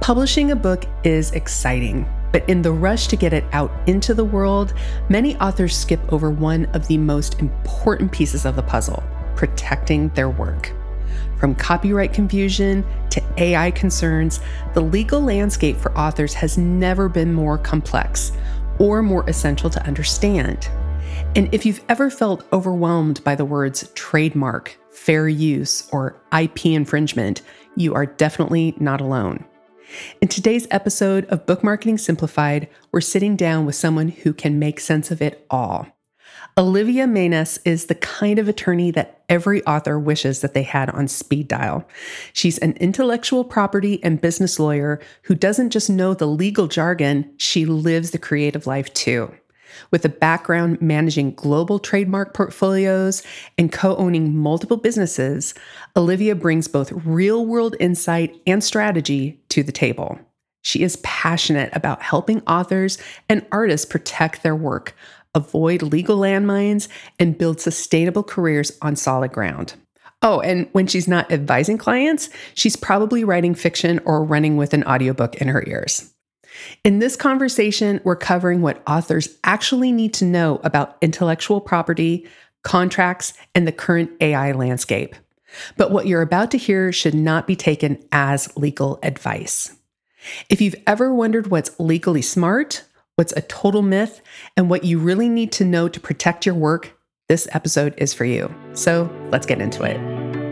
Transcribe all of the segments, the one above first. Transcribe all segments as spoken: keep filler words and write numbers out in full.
Publishing a book is exciting, but in the rush to get it out into the world, many authors skip over one of the most important pieces of the puzzle: protecting their work. From copyright confusion to A I concerns, the legal landscape for authors has never been more complex or more essential to understand. And if you've ever felt overwhelmed by the words trademark, fair use, or I P infringement, you are definitely not alone. In today's episode of Book Marketing Simplified, we're sitting down with someone who can make sense of it all. Olivia Manes is the kind of attorney that every author wishes that they had on speed dial. She's an intellectual property and business lawyer who doesn't just know the legal jargon, she lives the creative life too. With a background managing global trademark portfolios and co-owning multiple businesses, Olivia brings both real-world insight and strategy to the table. She is passionate about helping authors and artists protect their work, avoid legal landmines, and build sustainable careers on solid ground. Oh, and when she's not advising clients, she's probably writing fiction or running with an audiobook in her ears. In this conversation, we're covering what authors actually need to know about intellectual property, contracts, and the current A I landscape. But what you're about to hear should not be taken as legal advice. If you've ever wondered what's legally smart, what's a total myth, and what you really need to know to protect your work, this episode is for you. So let's get into it.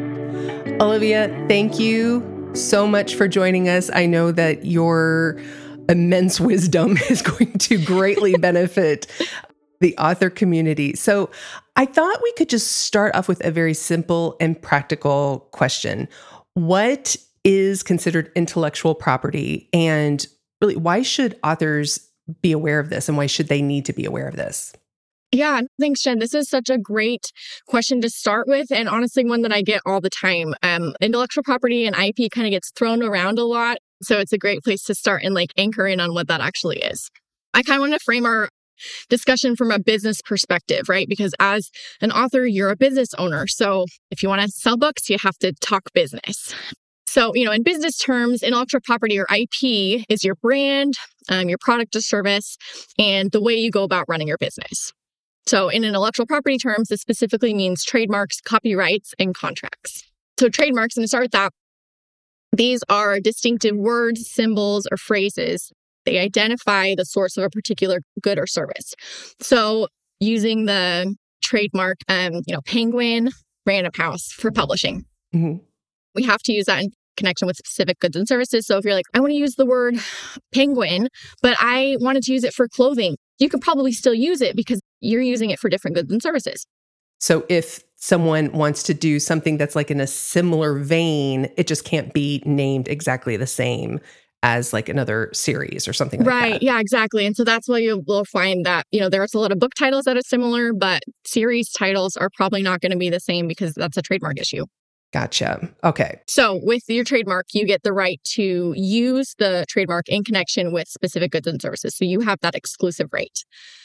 Olivia, thank you so much for joining us. I know that your immense wisdom is going to greatly benefit the author community. So I thought we could just start off with a very simple and practical question. What is considered intellectual property, and really, why should authors be aware of this, and why should they need to be aware of this? Yeah, thanks, Jen. This is such a great question to start with, and honestly, one that I get all the time. Um, intellectual property and I P kind of gets thrown around a lot, so it's a great place to start and like anchor in on what that actually is. I kind of want to frame our discussion from a business perspective, right? Because as an author, you're a business owner. So if you want to sell books, you have to talk business. So, you know, in business terms, intellectual property or I P is your brand, um, your product or service, and the way you go about running your business. So in intellectual property terms, this specifically means trademarks, copyrights, and contracts. So trademarks, I'm going to start with that. These are distinctive words, symbols, or phrases. They identify the source of a particular good or service. So using the trademark, um, you know, Penguin Random House for publishing. Mm-hmm. We have to use that in connection with specific goods and services. So if you're like, I want to use the word penguin, but I wanted to use it for clothing, you could probably still use it because you're using it for different goods and services. So if someone wants to do something that's like in a similar vein, it just can't be named exactly the same as like another series or something like right, that. Right. Yeah, exactly. And so that's why you will find that, you know, there's a lot of book titles that are similar, but series titles are probably not going to be the same because that's a trademark issue. Gotcha. Okay. So with your trademark, you get the right to use the trademark in connection with specific goods and services. So you have that exclusive right.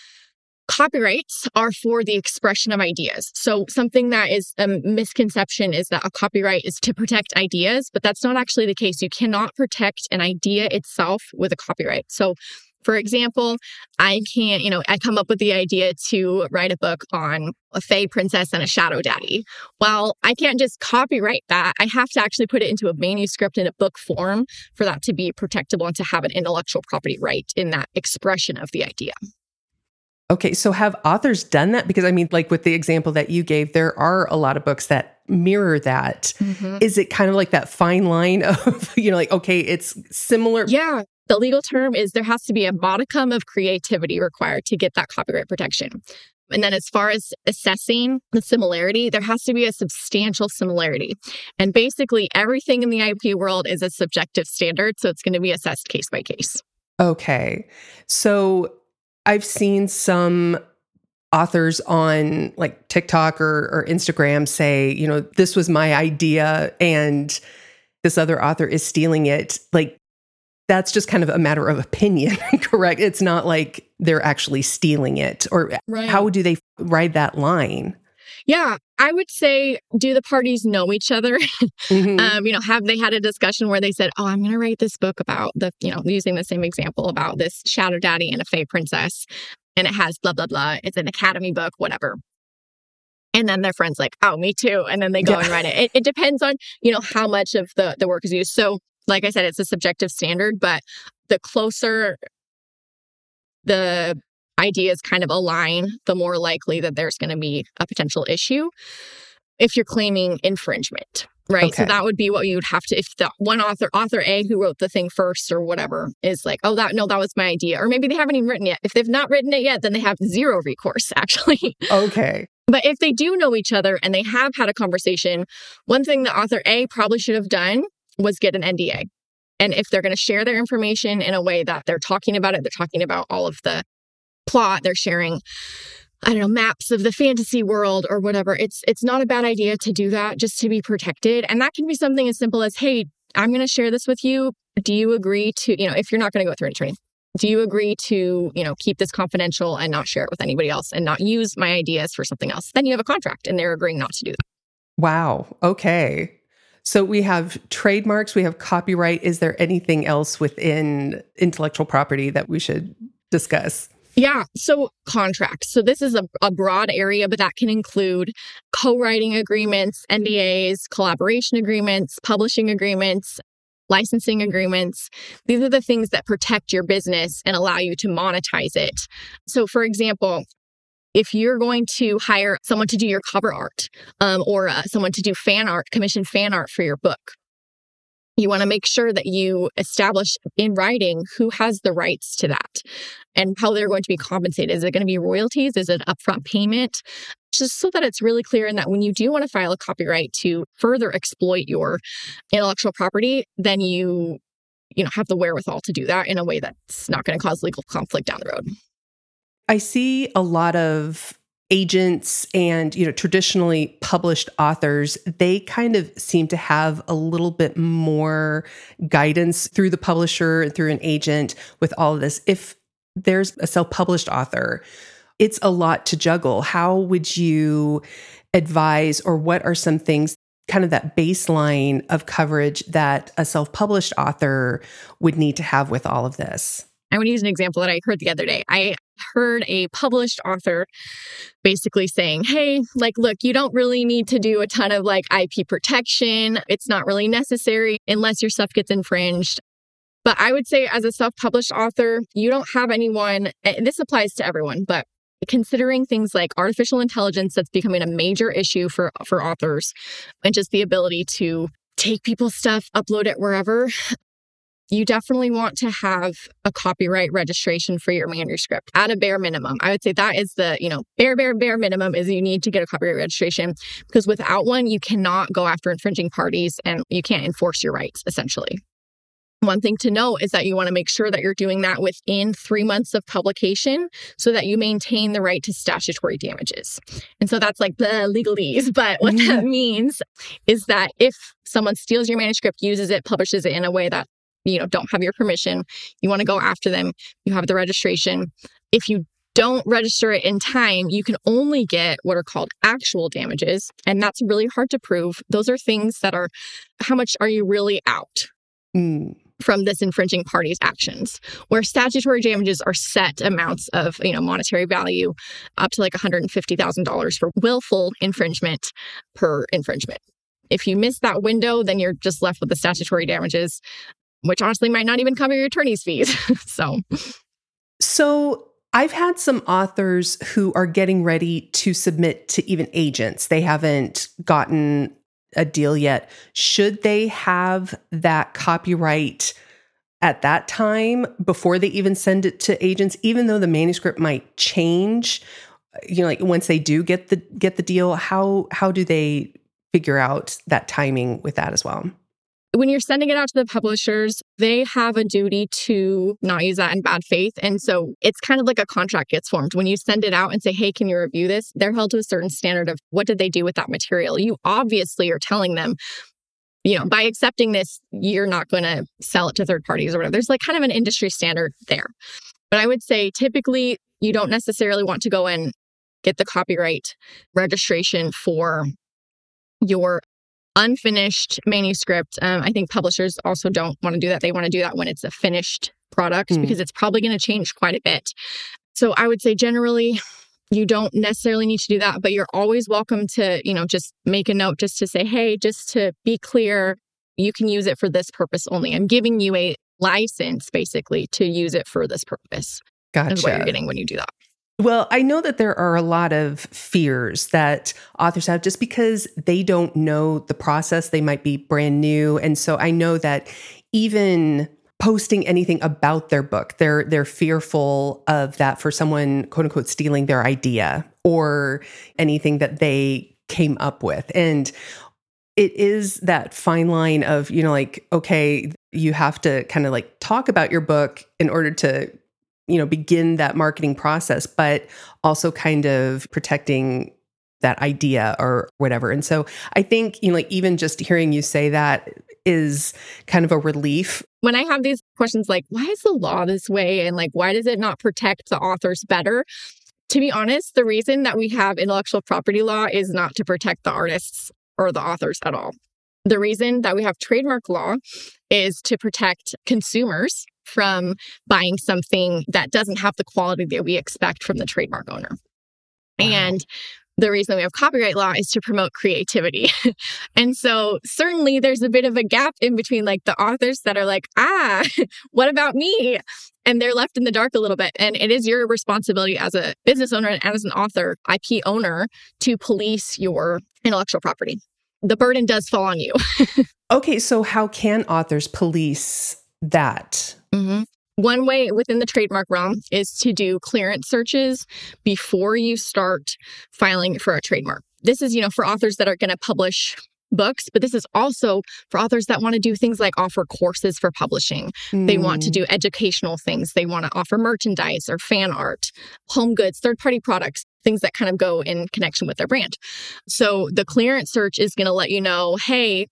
Copyrights are for the expression of ideas. So something that is a misconception is that a copyright is to protect ideas, but that's not actually the case. You cannot protect an idea itself with a copyright. So for example, I can't, you know, I come up with the idea to write a book on a fae princess and a shadow daddy. Well, I can't just copyright that. I have to actually put it into a manuscript in a book form for that to be protectable and to have an intellectual property right in that expression of the idea. Okay, so have authors done that? Because I mean, like with the example that you gave, there are a lot of books that mirror that. Mm-hmm. Is it kind of like that fine line of, you know, like, okay, it's similar? Yeah. The legal term is there has to be a modicum of creativity required to get that copyright protection. And then as far as assessing the similarity, there has to be a substantial similarity. And basically everything in the I P world is a subjective standard, so it's going to be assessed case by case. Okay. So I've seen some authors on like TikTok or, or Instagram say, you know, this was my idea and this other author is stealing it. Like, that's just kind of a matter of opinion, correct? It's not like they're actually stealing it. Or right. How do they ride that line? Yeah, I would say, do the parties know each other? Mm-hmm. um, you know, have they had a discussion where they said, oh, I'm going to write this book about the, you know, using the same example about this shadow daddy and a fae princess, and it has blah, blah, blah. It's an academy book, whatever. And then their friend's like, oh, me too. And then they go Yeah. and write it. it. It depends on, you know, how much of the, the work is used. So like I said, it's a subjective standard, but the closer the ideas kind of align, the more likely that there's going to be a potential issue if you're claiming infringement, right? Okay. So that would be what you would have to, if the one author, author A who wrote the thing first or whatever is like, oh, that, no, that was my idea. Or maybe they haven't even written it. If they've not written it yet, then they have zero recourse, actually. Okay. But if they do know each other and they have had a conversation, one thing that author A probably should have done was get an N D A. And if they're going to share their information in a way that they're talking about it, they're talking about all of the plot, they're sharing, I don't know, maps of the fantasy world or whatever. It's it's not a bad idea to do that just to be protected. And that can be something as simple as, hey, I'm going to share this with you. Do you agree to, you know, if you're not going to go through an attorney, do you agree to, you know, keep this confidential and not share it with anybody else and not use my ideas for something else? Then you have a contract and they're agreeing not to do that. Wow. Okay. So we have trademarks, we have copyright. Is there anything else within intellectual property that we should discuss? Yeah. So contracts. So this is a, a broad area, but that can include co-writing agreements, N D As, collaboration agreements, publishing agreements, licensing agreements. These are the things that protect your business and allow you to monetize it. So for example, if you're going to hire someone to do your cover art um, or uh, someone to do fan art, commission fan art for your book, you want to make sure that you establish in writing who has the rights to that and how they're going to be compensated. Is it going to be royalties? Is it upfront payment? Just so that it's really clear and that when you do want to file a copyright to further exploit your intellectual property, then you, you know, have the wherewithal to do that in a way that's not going to cause legal conflict down the road. I see a lot of agents and, you know, traditionally published authors, they kind of seem to have a little bit more guidance through the publisher and through an agent with all of this. If there's a self-published author, it's a lot to juggle. How would you advise, or what are some things, kind of that baseline of coverage that a self-published author would need to have with all of this? I want to use an example that I heard the other day. I heard a published author basically saying, hey, like, look, you don't really need to do a ton of like I P protection. It's not really necessary unless your stuff gets infringed. But I would say as a self-published author, you don't have anyone, and this applies to everyone, but considering things like artificial intelligence that's becoming a major issue for, for authors and just the ability to take people's stuff, upload it wherever, you definitely want to have a copyright registration for your manuscript at a bare minimum. I would say that is the, you know, bare, bare, bare minimum is you need to get a copyright registration, because without one, you cannot go after infringing parties and you can't enforce your rights, essentially. One thing to note is that you want to make sure that you're doing that within three months of publication so that you maintain the right to statutory damages. And so that's like the legalese. But what that means is that if someone steals your manuscript, uses it, publishes it in a way that you know, don't have your permission, you want to go after them, you have the registration. If you don't register it in time, you can only get what are called actual damages. And that's really hard to prove. Those are things that are, how much are you really out Mm. from this infringing party's actions? Where statutory damages are set amounts of, you know, monetary value up to like one hundred fifty thousand dollars for willful infringement per infringement. If you miss that window, then you're just left with the statutory damages, which honestly might not even cover your attorney's fees. so, So I've had some authors who are getting ready to submit to even agents. They haven't gotten a deal yet. Should they have that copyright at that time before they even send it to agents, even though the manuscript might change? You know, like once they do get the get the deal, how how do they figure out that timing with that as well? When you're sending it out to the publishers, they have a duty to not use that in bad faith. And so it's kind of like a contract gets formed. When you send it out and say, hey, can you review this? They're held to a certain standard of what did they do with that material? You obviously are telling them, you know, by accepting this, you're not going to sell it to third parties or whatever. There's like kind of an industry standard there. But I would say typically you don't necessarily want to go and get the copyright registration for your unfinished manuscript. Um, I think publishers also don't want to do that. They want to do that when it's a finished product mm. because it's probably going to change quite a bit. So I would say generally, you don't necessarily need to do that, but you're always welcome to, you know, just make a note just to say, hey, just to be clear, you can use it for this purpose only. I'm giving you a license basically to use it for this purpose. Gotcha. Is what you're getting when you do that. Well, I know that there are a lot of fears that authors have just because they don't know the process. They might be brand new. And so I know that even posting anything about their book, they're they're fearful of that for someone, quote unquote, stealing their idea or anything that they came up with. And it is that fine line of, you know, like, okay, you have to kind of like talk about your book in order to, you know, begin that marketing process, but also kind of protecting that idea or whatever. And so I think, you know, like even just hearing you say that is kind of a relief. When I have these questions like, why is the law this way? And like, why does it not protect the authors better? To be honest, the reason that we have intellectual property law is not to protect the artists or the authors at all. The reason that we have trademark law is to protect consumers from buying something that doesn't have the quality that we expect from the trademark owner. Wow. And the reason we have copyright law is to promote creativity. And so certainly there's a bit of a gap in between like the authors that are like, ah, what about me? And they're left in the dark a little bit. And it is your responsibility as a business owner and as an author, I P owner, to police your intellectual property. The burden does fall on you. Okay, so how can authors police that? Mm-hmm. One way within the trademark realm is to do clearance searches before you start filing for a trademark. This is, you know, for authors that are going to publish books, but this is also for authors that want to do things like offer courses for publishing. Mm. They want to do educational things. They want to offer merchandise or fan art, home goods, third-party products, things that kind of go in connection with their brand. So the clearance search is going to let you know, hey,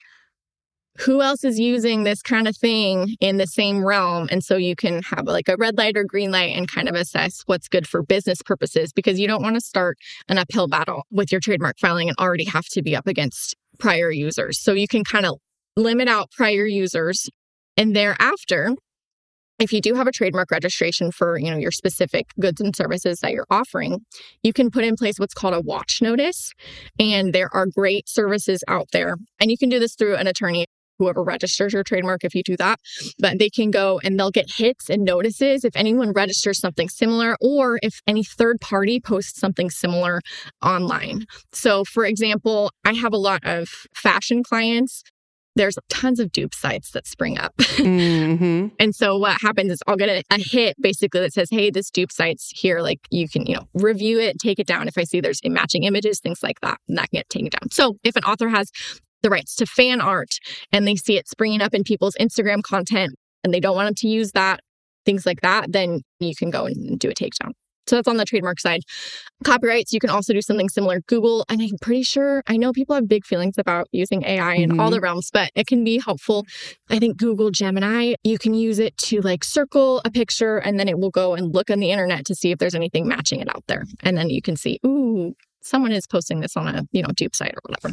who else is using this kind of thing in the same realm? And so you can have like a red light or green light and kind of assess what's good for business purposes, because you don't want to start an uphill battle with your trademark filing and already have to be up against prior users. So you can kind of limit out prior users. And thereafter, if you do have a trademark registration for, you know, your specific goods and services that you're offering, you can put in place what's called a watch notice. And there are great services out there. And you can do this through an attorney, whoever registers your trademark, if you do that. But they can go and they'll get hits and notices if anyone registers something similar or if any third party posts something similar online. So for example, I have a lot of fashion clients. There's tons of dupe sites that spring up. Mm-hmm. And so what happens is I'll get a, a hit basically that says, hey, this dupe site's here. Like you can, you know, review it, take it down. If I see there's matching images, things like that, and that can get taken down. So if an author has the rights to fan art and they see it springing up in people's Instagram content and they don't want them to use that, things like that, then you can go and do a takedown. So that's on the trademark side. Copyrights, you can also do something similar. Google, and I'm pretty sure, I know people have big feelings about using A I in mm-hmm. all the realms, but it can be helpful. I think Google Gemini, you can use it to like circle a picture and then it will go and look on the internet to see if there's anything matching it out there. And then you can see, ooh, someone is posting this on a, you know, dupe site or whatever.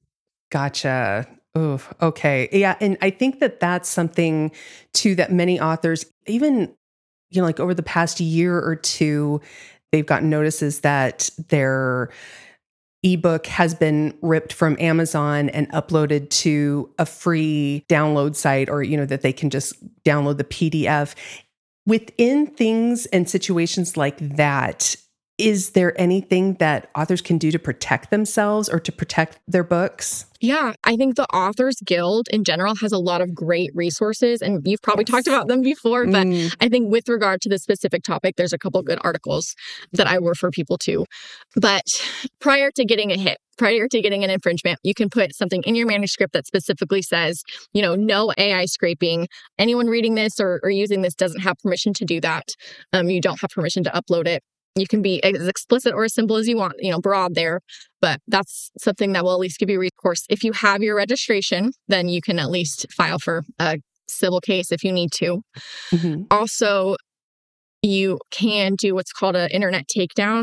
Gotcha. Oh, okay. Yeah. And I think that that's something too that many authors, even, you know, like over the past year or two, they've gotten notices that their ebook has been ripped from Amazon and uploaded to a free download site, or, you know, that they can just download the P D F. Within things and situations like that, is there anything that authors can do to protect themselves or to protect their books? Yeah, I think the Authors Guild in general has a lot of great resources, and you've probably yes. talked about them before, but mm. I think with regard to the specific topic, there's a couple good articles that I refer people to. But prior to getting a hit, prior to getting an infringement, you can put something in your manuscript that specifically says, you know, no A I scraping. Anyone reading this or, or using this doesn't have permission to do that. Um, you don't have permission to upload it. You can be as explicit or as simple as you want, you know, broad there, but that's something that will at least give you recourse. If you have your registration, then you can at least file for a civil case if you need to. Mm-hmm. Also, you can do what's called an internet takedown.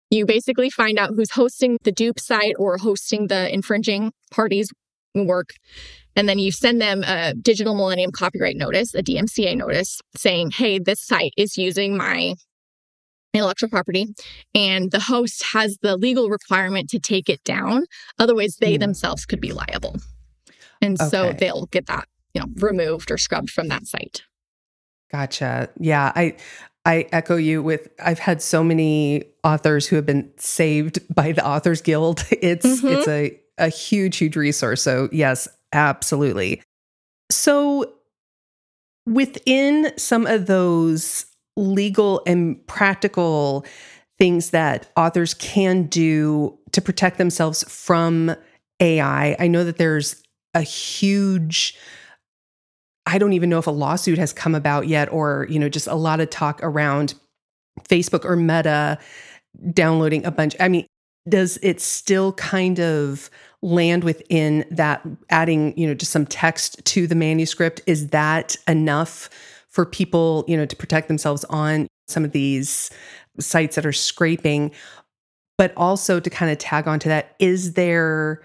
You basically find out who's hosting the dupe site or hosting the infringing party's work. And then you send them a Digital Millennium Copyright Notice, a D M C A notice, saying, hey, this site is using my intellectual property, and the host has the legal requirement to take it down. Otherwise, they mm. themselves could be liable. And okay. so they'll get that, you know, removed or scrubbed from that site. Gotcha. Yeah, I I echo you with, I've had so many authors who have been saved by the Authors Guild. It's mm-hmm. it's a, a huge, huge resource. So yes, absolutely. So within some of those legal and practical things that authors can do to protect themselves from A I, I know that there's a huge, I don't even know if a lawsuit has come about yet, or, you know, just a lot of talk around Facebook or Meta downloading a bunch. I mean, does it still kind of land within that, adding, you know, just some text to the manuscript? Is that enough for people, you know, to protect themselves on some of these sites that are scraping? But also to kind of tag onto that, is there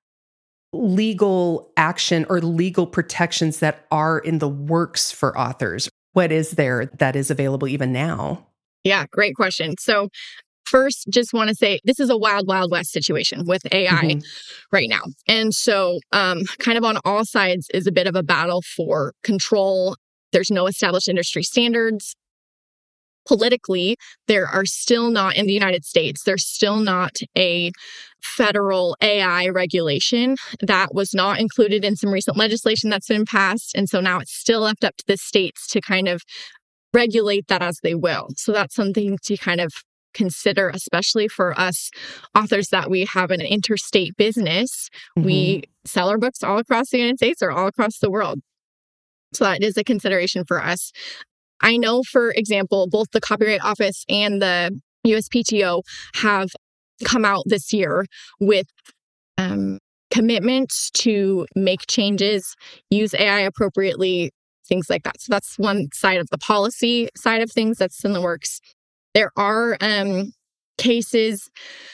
legal action or legal protections that are in the works for authors? What is there that is available even now? Yeah, great question. So first, just want to say this is a wild, wild west situation with A I mm-hmm. right now. And so um, kind of on all sides is a bit of a battle for control. There's no established industry standards. Politically, there are still not, in the United States, there's still not a federal A I regulation. That was not included in some recent legislation that's been passed. And so now it's still left up to the states to kind of regulate that as they will. So that's something to kind of consider, especially for us authors that we have an interstate business. Mm-hmm. We sell our books all across the United States or all across the world. So that is a consideration for us. I know, for example, both the Copyright Office and the U S P T O have come out this year with um, commitments to make changes, use A I appropriately, things like that. So that's one side of the policy side of things that's in the works. There are um, cases,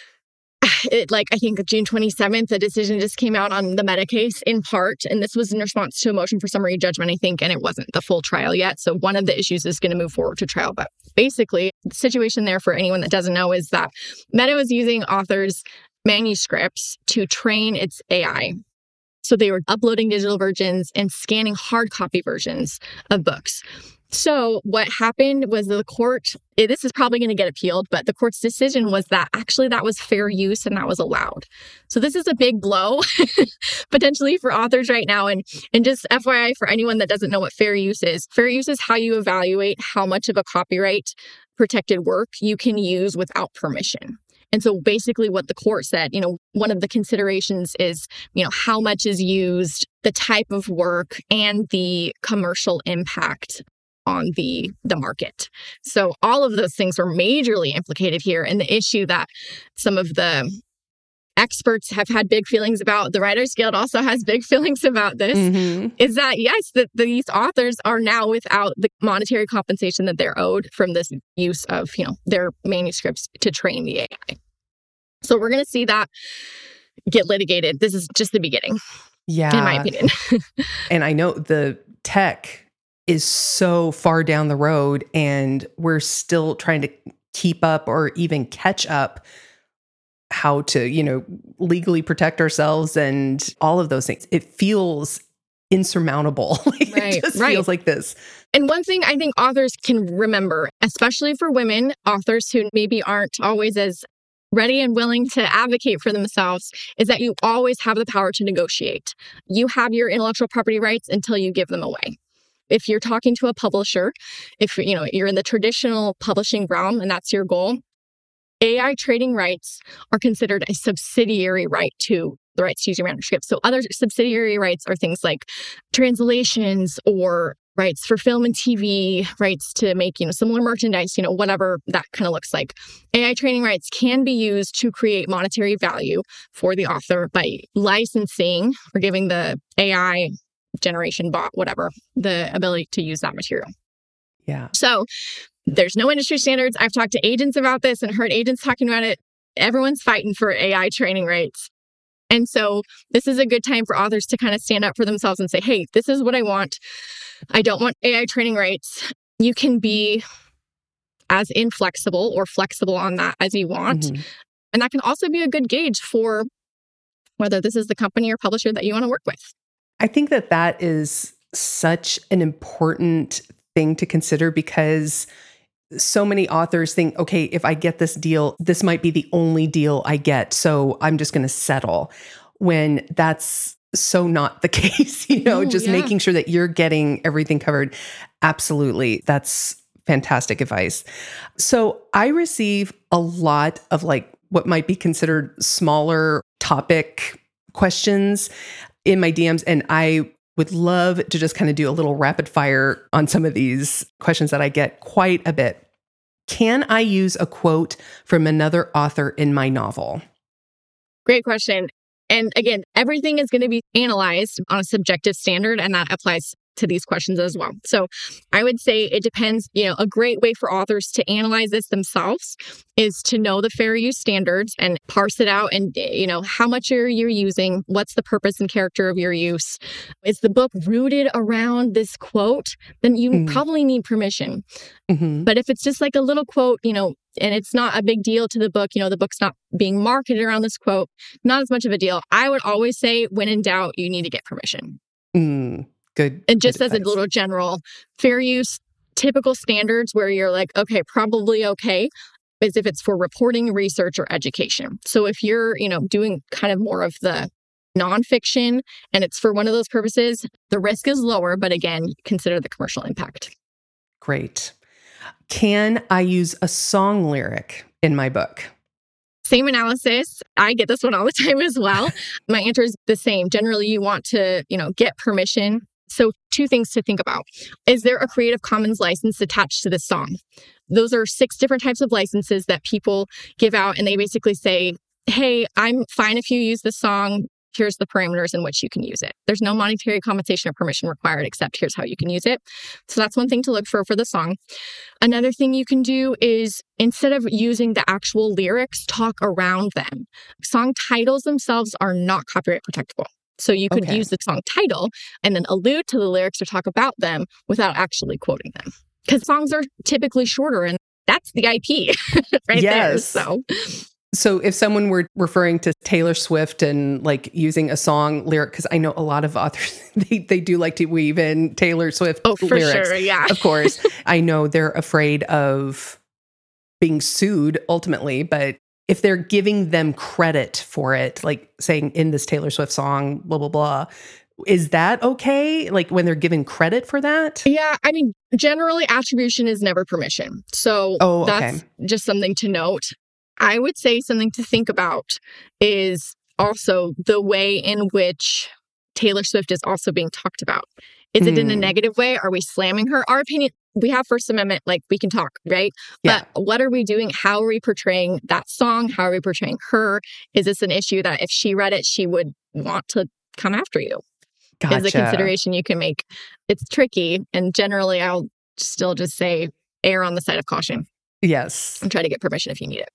it, like I think June twenty-seventh, a decision just came out on the Meta case in part, and this was in response to a motion for summary judgment, I think, and it wasn't the full trial yet. So one of the issues is going to move forward to trial. But basically, the situation there, for anyone that doesn't know, is that Meta was using authors' manuscripts to train its A I. So they were uploading digital versions and scanning hard copy versions of books. So what happened was the court, this is probably going to get appealed, but the court's decision was that actually that was fair use and that was allowed. So this is a big blow potentially for authors right now. And, and just F Y I for anyone that doesn't know what fair use is, fair use is how you evaluate how much of a copyright protected work you can use without permission. And so basically what the court said, you know, one of the considerations is, you know, how much is used, the type of work, and the commercial impact on the the market. So all of those things are majorly implicated here. And the issue that some of the experts have had big feelings about, the Writers Guild also has big feelings about this, mm-hmm. is that, yes, that these authors are now without the monetary compensation that they're owed from this use of, you know, their manuscripts to train the A I. So we're going to see that get litigated. This is just the beginning, yeah, in my opinion. And I know the tech is so far down the road, and we're still trying to keep up or even catch up how to, you know, legally protect ourselves and all of those things. It feels insurmountable. Right, it just right. feels like this. And one thing I think authors can remember, especially for women authors who maybe aren't always as ready and willing to advocate for themselves, is that you always have the power to negotiate. You have your intellectual property rights until you give them away. If you're talking to a publisher, if you know you're in the traditional publishing realm and that's your goal, A I trading rights are considered a subsidiary right to the rights to use your manuscript. So other subsidiary rights are things like translations or rights for film and T V, rights to make, you know, similar merchandise, you know, whatever that kind of looks like. A I trading rights can be used to create monetary value for the author by licensing or giving the A I generation bot, whatever, the ability to use that material. Yeah. So There's no industry standards. I've talked to agents about this and heard agents talking about it. Everyone's fighting for A I training rights. And so this is a good time for authors to kind of stand up for themselves and say, hey, this is what I want. I don't want A I training rights. You can be as inflexible or flexible on that as you want. Mm-hmm. And that can also be a good gauge for whether this is the company or publisher that you want to work with. I think that that is such an important thing to consider, because so many authors think, okay, if I get this deal, this might be the only deal I get, so I'm just going to settle, when that's so not the case, you know, oh, just yeah. making sure that you're getting everything covered. Absolutely. That's fantastic advice. So I receive a lot of like what might be considered smaller topic questions in my D Ms, and I would love to just kind of do a little rapid fire on some of these questions that I get quite a bit. Can I use a quote from another author in my novel? Great question. And again, everything is going to be analyzed on a subjective standard, and that applies to these questions as well. So I would say it depends. You know, a great way for authors to analyze this themselves is to know the fair use standards and parse it out, and, you know, how much are you using? What's the purpose and character of your use? Is the book rooted around this quote? Then you mm. probably need permission. Mm-hmm. But if it's just like a little quote, you know, and it's not a big deal to the book, you know, the book's not being marketed around this quote, not as much of a deal. I would always say, when in doubt, you need to get permission. Mm. Good. And just good as advice. A little general fair use, typical standards where you're like, okay, probably okay, is if it's for reporting, research, or education. So if you're, you know, doing kind of more of the nonfiction and it's for one of those purposes, the risk is lower, but again, consider the commercial impact. Great. Can I use a song lyric in my book? Same analysis. I get this one all the time as well. My answer is the same. Generally, you want to, you know, get permission. So two things to think about. Is there a Creative Commons license attached to this song? Those are six different types of licenses that people give out, and they basically say, hey, I'm fine if you use this song. Here's the parameters in which you can use it. There's no monetary compensation or permission required, except here's how you can use it. So that's one thing to look for for the song. Another thing you can do is, instead of using the actual lyrics, talk around them. Song titles themselves are not copyright protectable. So you could okay. use the song title and then allude to the lyrics or talk about them without actually quoting them. Because songs are typically shorter, and that's the I P right yes. there. So... So if someone were referring to Taylor Swift and like using a song lyric, because I know a lot of authors, they, they do like to weave in Taylor Swift oh, for lyrics. Sure, yeah. Of course. I know they're afraid of being sued ultimately, but if they're giving them credit for it, like saying in this Taylor Swift song, blah, blah, blah, is that okay? Like when they're given credit for that? Yeah, I mean, generally attribution is never permission. So oh, okay. that's just something to note. I would say something to think about is also the way in which Taylor Swift is also being talked about. Is it mm. in a negative way? Are we slamming her? Our opinion, we have First Amendment, like we can talk, right? Yeah. But what are we doing? How are we portraying that song? How are we portraying her? Is this an issue that if she read it, she would want to come after you? Gotcha. Is a consideration you can make. It's tricky. And generally, I'll still just say err on the side of caution. Yes. And try to get permission if you need it.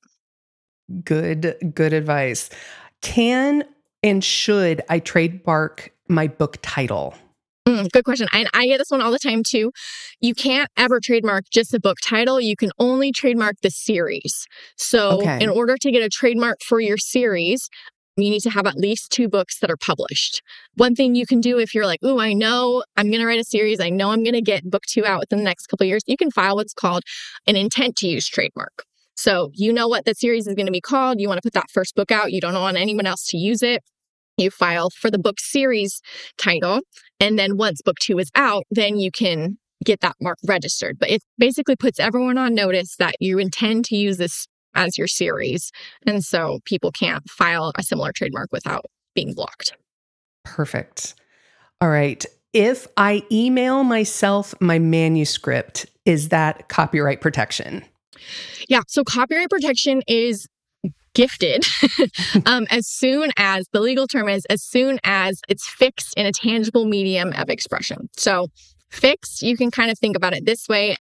Good, good advice. Can and should I trademark my book title? Mm, good question. I, I get this one all the time too. You can't ever trademark just a book title. You can only trademark the series. So okay. in order to get a trademark for your series, you need to have at least two books that are published. One thing you can do if you're like, oh, I know I'm going to write a series. I know I'm going to get book two out within the next couple of years. You can file what's called an intent to use trademark. So you know what the series is going to be called. You want to put that first book out. You don't want anyone else to use it. You file for the book series title. And then once book two is out, then you can get that mark registered. But it basically puts everyone on notice that you intend to use this as your series. And so people can't file a similar trademark without being blocked. Perfect. All right. If I email myself my manuscript, is that copyright protection? Yeah. So copyright protection is gifted um, as soon as, the legal term is, as soon as it's fixed in a tangible medium of expression. So fixed, you can kind of think about it this way.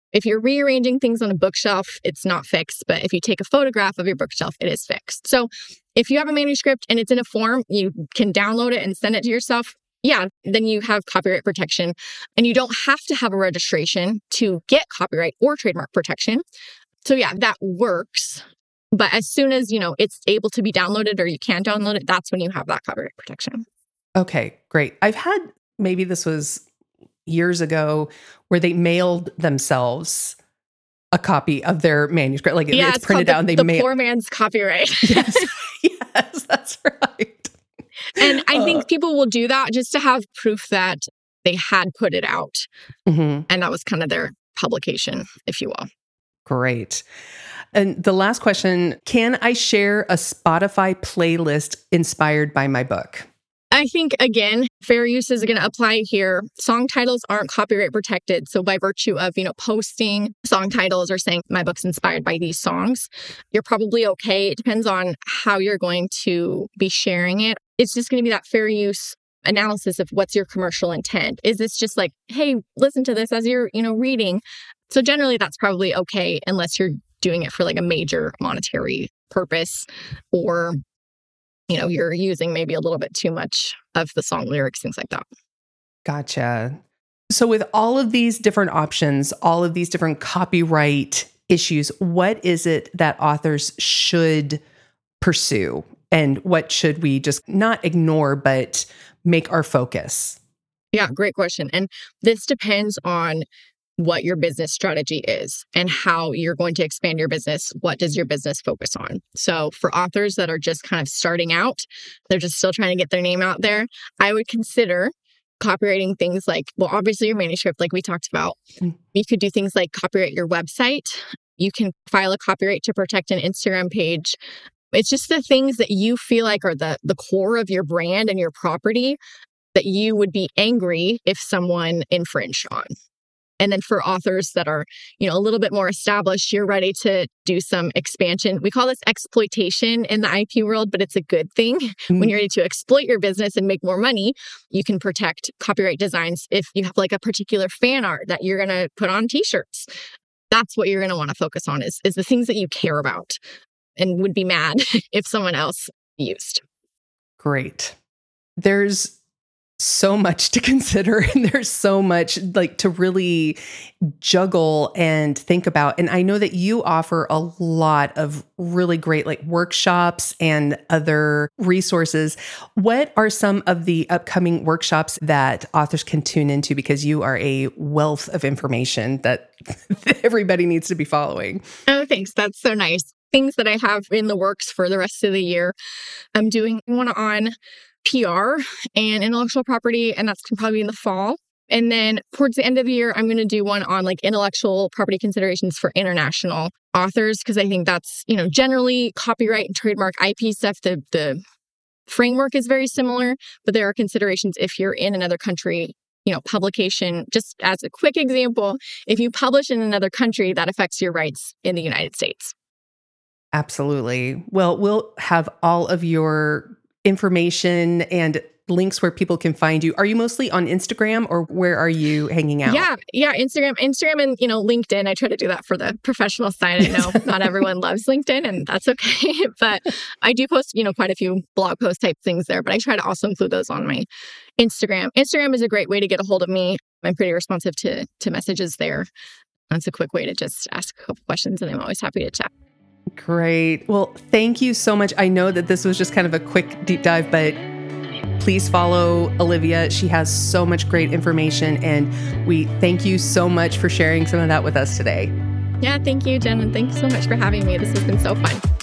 If you're rearranging things on a bookshelf, it's not fixed. But if you take a photograph of your bookshelf, it is fixed. So if you have a manuscript and it's in a form, you can download it and send it to yourself. Yeah, then you have copyright protection. And you don't have to have a registration to get copyright or trademark protection. So yeah, that works. But as soon as, you know, it's able to be downloaded or you can download it, that's when you have that copyright protection. Okay, great. I've had, maybe this was years ago, where they mailed themselves a copy of their manuscript. Like yeah, it's, it's printed the, out and they the mail. poor man's copyright. Yes, yes, that's right. And I uh, think people will do that just to have proof that they had put it out. Mm-hmm. And that was kind of their publication, if you will. Great. And the last question, can I share a Spotify playlist inspired by my book? I think, again, fair use is going to apply here. Song titles aren't copyright protected. So by virtue of, you know, posting song titles or saying my book's inspired by these songs, you're probably okay. It depends on how you're going to be sharing it. It's just going to be that fair use analysis of what's your commercial intent. Is this just like, hey, listen to this as you're, you know, reading? So generally that's probably okay unless you're doing it for like a major monetary purpose, or you know, you're using maybe a little bit too much of the song lyrics, things like that. Gotcha. So with all of these different options, all of these different copyright issues, what is it that authors should pursue? And what should we just not ignore, but make our focus? Yeah, great question. And this depends on what your business strategy is and how you're going to expand your business. What does your business focus on? So for authors that are just kind of starting out, they're just still trying to get their name out there, I would consider copywriting things like, well, obviously your manuscript, like we talked about. Mm. You could do things like copyright your website. You can file a copyright to protect an Instagram page. It's just the things that you feel like are the, the core of your brand and your property that you would be angry if someone infringed on. And then for authors that are, you know, a little bit more established, you're ready to do some expansion. We call this exploitation in the I P world, but it's a good thing. Mm. When you're ready to exploit your business and make more money, you can protect copyright designs. If you have like a particular fan art that you're going to put on t-shirts, that's what you're going to want to focus on is, is the things that you care about and would be mad if someone else used. Great. There's so much to consider, and there's so much like to really juggle and think about. And I know that you offer a lot of really great like workshops and other resources. What are some of the upcoming workshops that authors can tune into? Because you are a wealth of information that everybody needs to be following. Oh, thanks. That's so nice. Things that I have in the works for the rest of the year. I'm doing one on P R and intellectual property, and that's probably in the fall. And then towards the end of the year, I'm going to do one on like intellectual property considerations for international authors, because I think that's, you know, generally copyright and trademark I P stuff, the, the framework is very similar, but there are considerations if you're in another country. You know, publication, just as a quick example, if you publish in another country, that affects your rights in the United States. Absolutely. Well, we'll have all of your information and links where people can find you. Are you mostly on Instagram, or where are you hanging out? Yeah, yeah, Instagram, Instagram, and you know, LinkedIn. I try to do that for the professional side. I know not everyone loves LinkedIn, and that's okay. But I do post, you know, quite a few blog post type things there. But I try to also include those on my Instagram. Instagram is a great way to get a hold of me. I'm pretty responsive to to messages there. That's a quick way to just ask a couple questions, and I'm always happy to chat. Great. Well, thank you so much. I know that this was just kind of a quick deep dive, but please follow Olivia. She has so much great information, and we thank you so much for sharing some of that with us today. Yeah, thank you, Jen, and thanks so much for having me. This has been so fun.